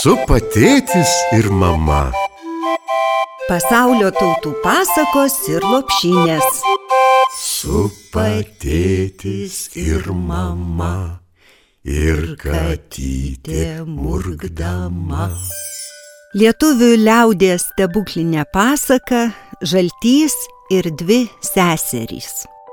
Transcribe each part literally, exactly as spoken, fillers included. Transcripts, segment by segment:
Supa tėtis ir mama. Pasaulio tautų pasakos ir lopšinės. Supa tėtis ir mama, ir katytė murkdama. Lietuvių liaudies stebuklinė pasaka Žaltys ir dvi seserys.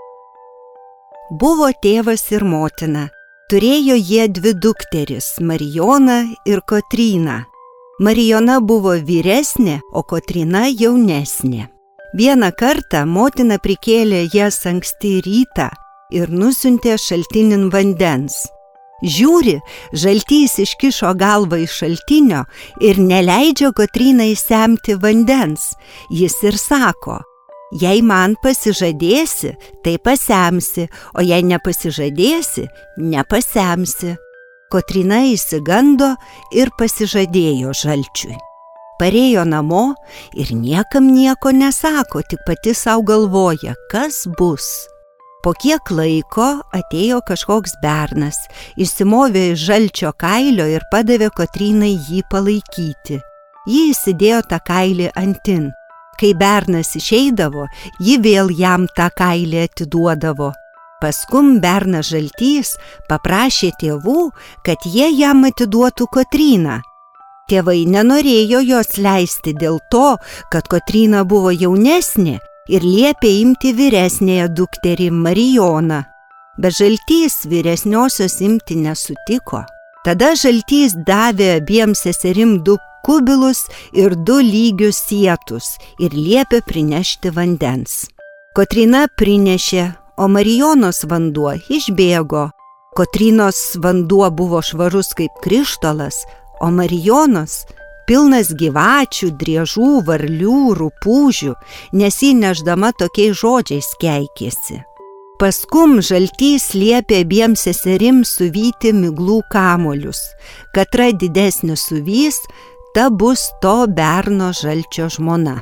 Buvo tėvas ir motina. Turėjo jie dvi dukteris, Marijoną ir Kotryną. Marijona buvo vyresnė, o Kotryna jaunesnė. Vieną kartą motina prikėlė jas anksti rytą ir nusiuntė šaltinin vandens. Žiūri, Žaltys iškišo galvą iš šaltinio ir neleidžia Kotrynai semti vandens. Jis ir sako: jei man pasižadėsi, tai pasemsi, o jei nepasižadėsi, nepasemsi. Kotryna išsigando ir pasižadėjo Žalčiui. Parėjo namo ir niekam nieko nesako, tik pati sau galvoja, kas bus. Po kiek laiko atėjo kažkoks bernas, išsimovė iš Žalčio kailio ir padavė Kotrynai jį palaikyti. Ji įsidėjo tą kailį antin. Kai bernas išeidavo, ji vėl jam tą kailį atiduodavo. Paskum bernas Žaltys paprašė tėvų, kad jie jam atiduotų Kotryną. Tėvai nenorėjo jos leisti dėl to, kad Kotryna buvo jaunesnė ir liepė imti vyresnėją dukterį Marijoną. Bet Žaltys vyresniosios imti nesutiko. Tada Žaltys davė abiem seserim du kubilus ir du lygius sietus ir liepė prinešti vandens. Kotryna prinešė, o Marijonos vanduo išbėgo. Kotrynos vanduo buvo švarus kaip krištolas, o Marijonos pilnas gyvačių, driežų, varlių, rupūžių, nes ji nešdama tokiais žodžiais keikėsi. Paskum Žaltys liepė abiem seserim suvyti miglų kamolius. Katra didesnis suvys, ta bus to berno Žalčio žmona.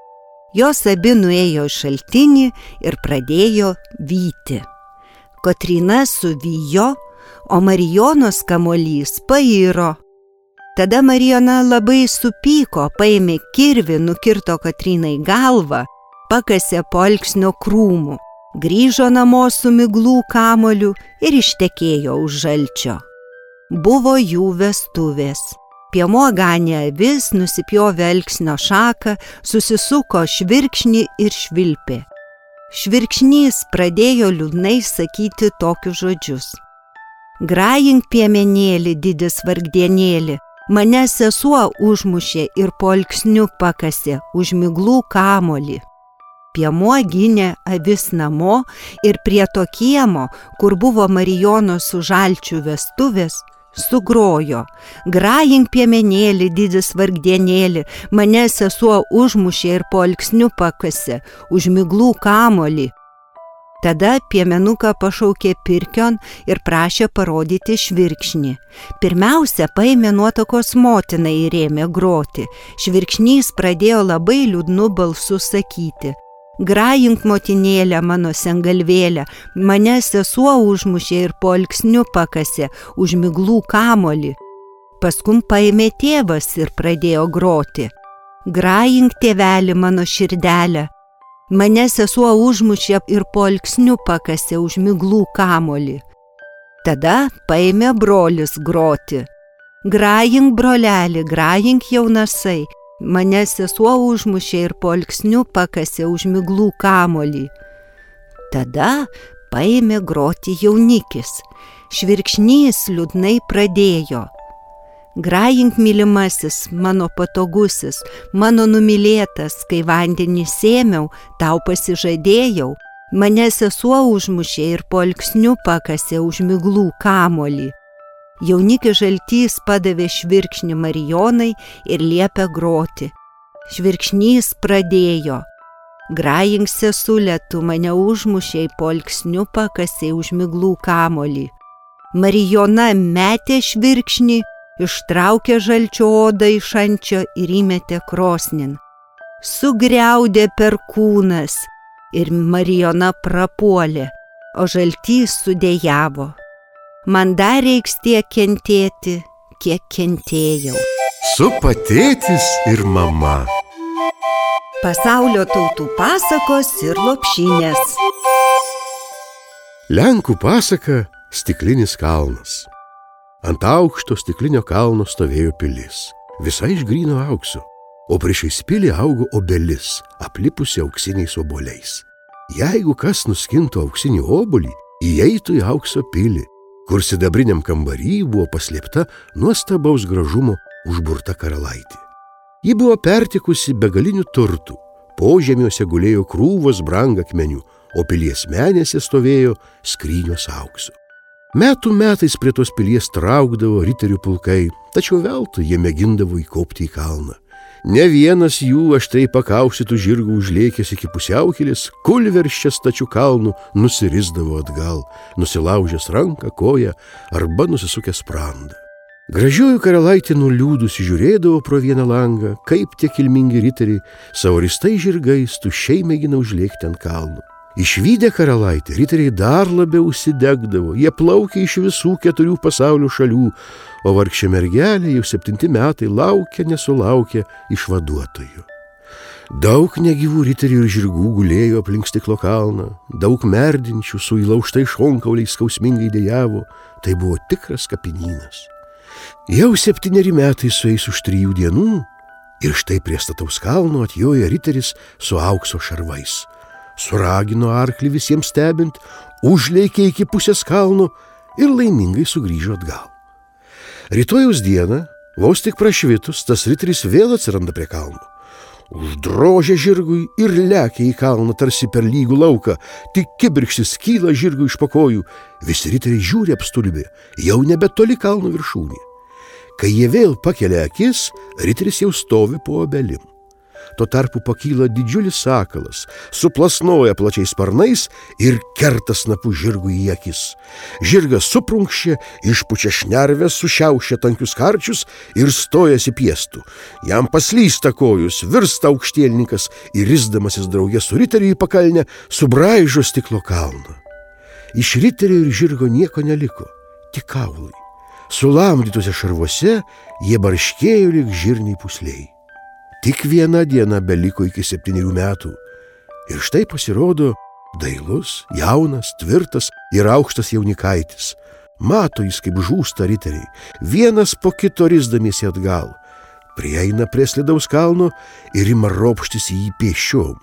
Jos abi nuėjo į šaltinį ir pradėjo vyti. Kotryna suvijo, o Marijonos kamuolys pairo. Tada Marijona labai supyko, paėmė kirvį, nukirto Kotrynai galvą, pakasė po alksnio krūmų, grįžo namo su miglų kamoliu ir ištekėjo už Žalčio. Buvo jų vestuvės. Piemuo ganė avis, nusipjovė alksnio šaką, susisuko švirkšnį ir švilpė. Švirkšnys pradėjo liūdnai sakyti tokius žodžius: grajink piemenėlį, didis vargdienėlį, mane sesuo užmušė ir po alksniu pakasė už miglų kamolį. Piemuo ginė avis namo ir prie to kiemo, kur buvo Marijonos su Žalčiu vestuvės, sugrojo: grajink piemenėlį, didis vargdienėlį, mane sesuo užmušė ir po alksniu pakasė už miglų kamolį. Tada piemenuką pašaukė pirkion ir prašė parodyti švirkšnį. Pirmiausia, paėmė nuotakos motiną ir ėmė groti. Švirkšnys pradėjo labai liūdnu balsu sakyti: grajink motinėlę mano sengalvėlę, mane sesuo užmušė ir po alksniu pakasė už miglų kamolį. Paskum paėmė tėvas ir pradėjo groti: grajink tėvelį mano širdelę, mane sesuo užmušė ir po alksniu pakasė už miglų kamolį. Tada paėmė brolis groti: grajink brolelį, grajink jaunasai, mane sesuo užmušė ir po alksniu pakasė už miglų kamolį. Tada paėmė groti jaunikis. Švirkšnys liūdnai pradėjo: grajink mylimasis, mano patogusis, mano numylėtas, kai vandenį sėmiau, tau pasižadėjau, mane sesuo užmušė ir po alksniu pakasė už miglų kamolį. Jaunikis Žaltys padavė švirkšnį Marijonai ir liepė groti. Švirkšnys pradėjo: grajink sesule, tu mane užmušė, po alksniu pakasė už miglų kamolį. Marijona metė švirkšnį, ištraukė Žalčio odą iš ančio ir įmetė krosnin. Sugriaudė perkūnas ir Marijona prapuolė, o Žaltys sudejavo: man dar reiks tiek kentėti, kiek kentėjau. Supa tėtis ir mama. Pasaulio tautų pasakos ir lopšinės. Lenkų pasaka Stiklinis kalnas. Ant aukšto stiklinio kalno stovėjo pilis, visai iš gryno aukso, o priešais pilį augo obelis, aplipusi auksiniais obuoliais. Jeigu kas nuskintų auksinį obuolį, įeitų į aukso pilį, kur sidabriniam kambary buvo paslėpta nuostabaus gražumo užburta karalaitė. Ji buvo pertikusi begalinių turtų, požemiuose gulėjo krūvos brangakmenių, o pilies menėse stovėjo skrynios aukso. Metų metais prie tos pilies traukdavo riterių pulkai, tačiau veltui jie mėgindavo įkopti į kalną. Ne vienas jų aštriai pakaustytų žirgų užlėkęs iki pusiaukelės, kulverščias stačiu kalnu nusirisdavo atgal, nusilaužęs ranką, koją arba nusisukęs sprandą. Gražioji karalaitė nuliūdusi žiūrėdavo pro vieną langą, kaip tie kilmingi riteriai savo ristais žirgais tuščiai mėgina užlėkti ant kalno. Išvydę karalaitę, riteriai dar labiau užsidegdavo, jie plaukė iš visų keturių pasaulio šalių, o vargšė mergelė jau septinti metai laukia, nesulaukia išvaduotojų. Daug negyvų riterių ir žirgų gulėjo aplink stiklo kalną, daug merdinčių su įlaužtai šonkauliais skausmingai dejavo, tai buvo tikras kapinynas. Jau septyneri metai sueis už trijų dienų ir štai prie stataus kalno atjoja riteris su aukso šarvais. Suragino arklį visiems stebint, užlėkė iki pusės kalno ir laimingai sugrįžo atgal. Rytojaus dieną, vos tik prašvitus, tas riteris vėl atsiranda prie kalno. Uždrožia žirgui ir lekia į kalną tarsi per lygų lauką, tik kibirkštis kyla žirgui iš po kojų. Visi riteriai žiūri apstulbę, jau nebetoli kalno viršūnė. Kai jie vėl pakelia akis, riteris jau stovi po obelim. Tuo tarpu pakyla didžiulis sakalas, suplasnoja plačiais sparnais ir kerta snapu žirgui į akis. Žirgas suprunkščia, išpučia šnerves, sušiaušia tankius karčius ir stojasi piestų. Jam paslysta kojus, virsta aukštielninkas ir risdamasis drauge su riteriu į pakalnę subraižo stiklo kalną. Iš riterio ir žirgo nieko neliko, tik kaulai. Sulamdytose šarvuose jie barškėjo lyg žirniai pūsliai. Tik viena diena beliko iki septynerių metų. Ir štai pasirodo dailus, jaunas, tvirtas ir aukštas jaunikaitis. Mato jis, kaip žūsta riteriai, vienas po kito risdamiesi atgal. Prieina prie slidaus kalno ir ima ropštis į jį pėsčiom.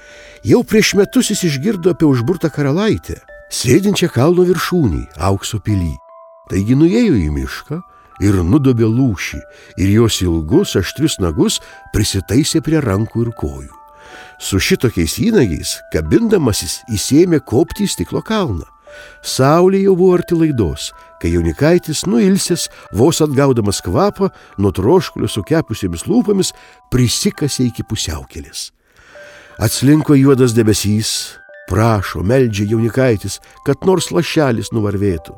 Jau prieš metus jis išgirdo apie užburtą karalaitę, sėdinčią kalno viršūnį, aukso pilį. Taigi nuėjo į mišką ir nudobė lūšį, ir jos ilgus, aštrius nagus prisitaisė prie rankų ir kojų. Su šitokiais įnagiais, kabindamasis, įsėmė kopti į stiklo kalną. Saulė jau buvo arti laidos, kai jaunikaitis, nuilsęs, vos atgaudamas kvapą, nuo troškulio sukepusiomis lūpomis, prisikasė iki pusiaukelės. Atslinko juodas debesys, prašo, meldžia jaunikaitis, kad nors lašelis nuvarvėtų.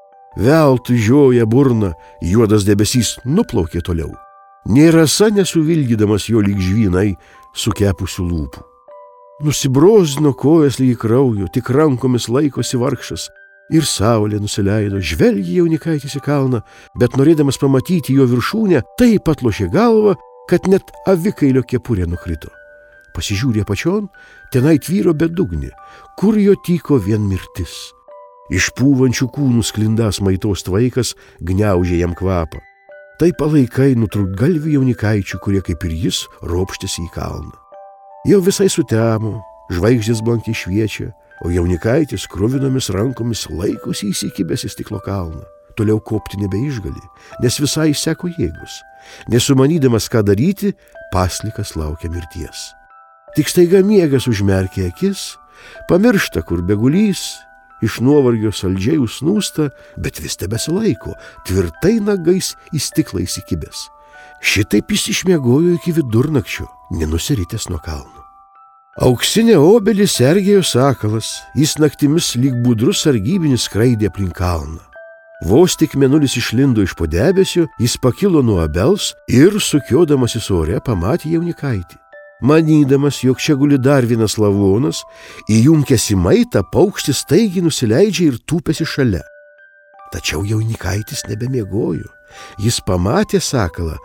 Veltui žioja burna, juodas debesys nuplaukė toliau. Nė rasa nesuvilgydamas jo lyg žvynai sukepusių lūpų. Nusibrozdino kojas lyg kraujo, tik rankomis laikosi vargšas. Ir saulė nusileido, žvelgė jaunikaitis į kalną, bet norėdamas pamatyti jo viršūnę, taip atlošė galvą, kad net avikailio kepurė nukrito. Pasižiūrė apačion, tenai tvyro bedugnė, kur jo tyko vien mirtis. Iš pūvančių kūnų sklindas maitos tvaikas gniaužė jam kvapą. Tai palaikai nutrūktgalvių jaunikaičių, kurie kaip ir jis ropštėsi į kalną. Jau visai sutemo, žvaigždės blankiai šviečia, o jaunikaitis kruvinomis rankomis laikosi įsikibęs į stiklo kalną. Toliau kopti nebeišgali, nes visai išseko jėgos. Nesumanydamas, ką daryti, paslikas laukia mirties. Tik staiga miegas užmerkė akis, pamiršta, kur begulys, iš nuovargio saldžiai užsnūsta, bet vis tebesilaiko, tvirtai nagais į stiklą įsikibęs. Šitaip jis išmiegojo iki vidurnakčio, nenusiritęs nuo kalno. Auksinę obelį sergėjo sakalas, jis naktimis lyg budrus sargybinis skraidė aplink kalną. Vos tik mėnulis išlindo iš po debesio, jis pakilo nuo obels ir, sukiodamasis ore, pamatė jaunikaitį. Manydamas, jog čia guli dar vienas lavonas, įjunkęs į maitą, paukštis staigiai nusileidžia ir tūpėsi šalia. Tačiau jaunikaitis nebemiegojo. Jis pamatė sakalą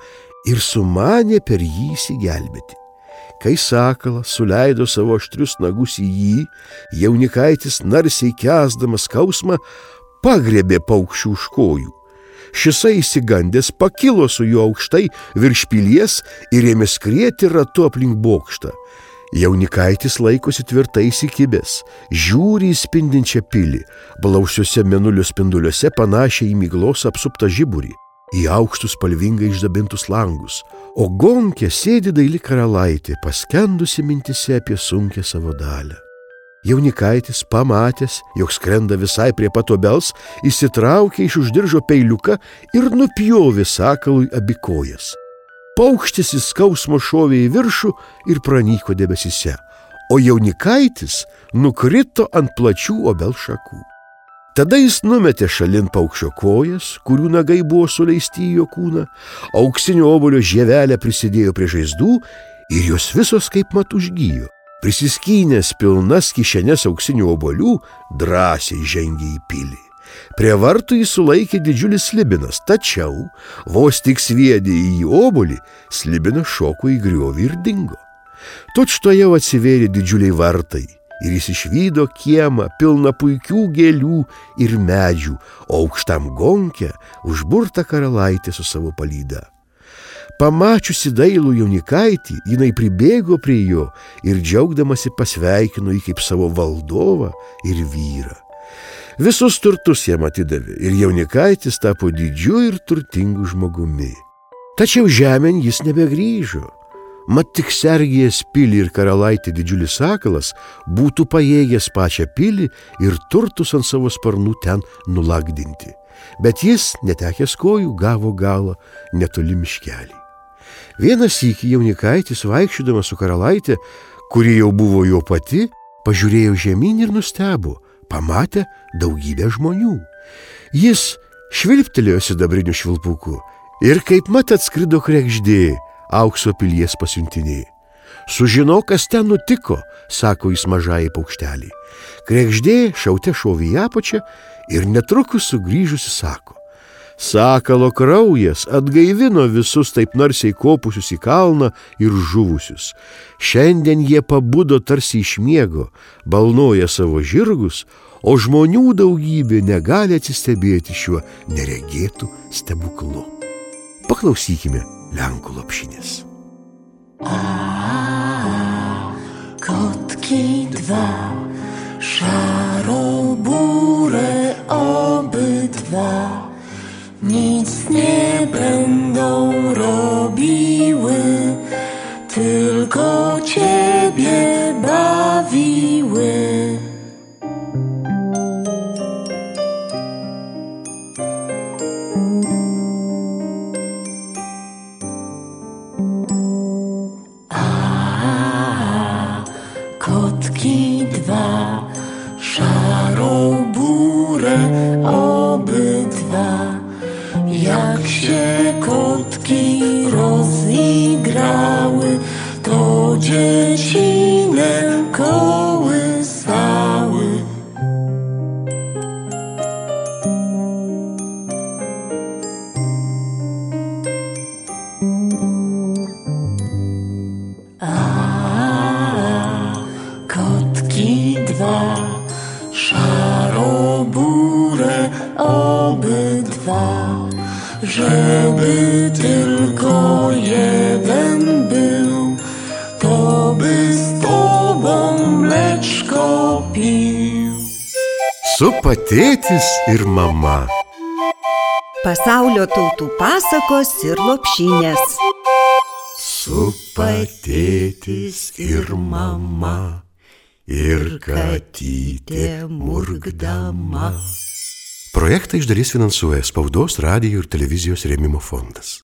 ir sumanė per jį įsigelbėti. Kai sakalas suleido savo aštrius nagus į jį, jaunikaitis narsiai kęsdamas skausmą pagriebė paukščių už kojų. Šisai įsigandęs pakilo su juo aukštai virš pilies ir ėmė skrieti ratu aplink bokštą. Jaunikaitis laikosi tvirtai įsikibęs, žiūri į spindinčią pilį, blausiuose mėnulio spinduliuose panašiai į miglos apsuptą žiburį, į aukštus spalvingai išdabintus langus, o gonke sėdi daili karalaitė, paskendusi mintise apie sunkią savo dalią. Jaunikaitis, pamatęs, jog skrenda visai prie pat obels, įsitraukė iš už diržo peiliuką ir nupjovė sakalui abi kojas. Paukštis iš skausmo šovė į viršų ir pranyko debesyse, o jaunikaitis nukrito ant plačių obels šakų. Tada jis numetė šalin paukščio kojas, kurių nagai buvo suleisti į jo kūną, auksinio obuolio žievelę prisidėjo prie žaizdų ir jos visos kaip mat užgijo. Prisiskynęs pilnas kišenes auksinių obuolių, drąsiai žengė į pilį. Prie vartų jį sulaikė didžiulis slibinas, tačiau vos tik sviedė į jį obuolį, slibinas šoko į griovį ir dingo. Tučtuojau atsivėrė didžiuliai vartai ir jis išvydo kiemą pilną puikių gėlių ir medžių, o aukštam gonke užburta karalaitė su savo palyda. Pamačiusi dailų jaunikaitį, jinai pribėgo prie jo ir džiaugdamasi pasveikino jį kaip savo valdovą ir vyrą. Visus turtus jam atidavė ir jaunikaitis tapo didžiu ir turtingu žmogumi. Tačiau žemėn jis nebegrįžo. Mat tik sergėjęs pilį ir karalaitį didžiulis sakalas būtų pajėgęs pačią pilį ir turtus ant savo sparnų ten nulakdinti. Bet jis, netekęs kojų, gavo galą netoli miškelį. Vieną sykį jaunikaitis, vaikščiodamas su karalaitė, kuri jau buvo jo pati, pažiūrėjo žemyn ir nustebo, pamatė daugybę žmonių. Jis švilptelėjo sidabriniu švilpuku ir kaip mat atskrido kregždė, aukso pilies pasiuntinė. Sužinok, kas ten nutiko, sako jis mažai paukštelį. Kregždė šaute šovė į apačią ir netrukus sugrįžusi sako: sakalo kraujas atgaivino visus taip narsiai kopusius į kalną ir žuvusius. Šiandien jie pabudo tarsi iš miego, balnoja savo žirgus, o žmonių daugybė negali atsistebėti šiuo neregėtų stebuklu. Paklausykime lenkų lopšinės. A, kotki dwa, szaro-buré obydwa, nic nie będą robiły, tylko ciebie bawiły. A, kotki dwa, szaro-buré obydwa, jak się kotki rozigrały, to dziecinem kołysały. A, kotki dwa, szaro-buré obydwa, żeby tylko jeden był, to by z tobą mleczko pił. Supa tėtis ir mama. Pasaulio tautų pasakos ir lopšinės. Supa tėtis ir mama, ir katytė murkdama. Projektą iš dalies finansuoja Spaudos, radijo ir televizijos rėmimo fondas.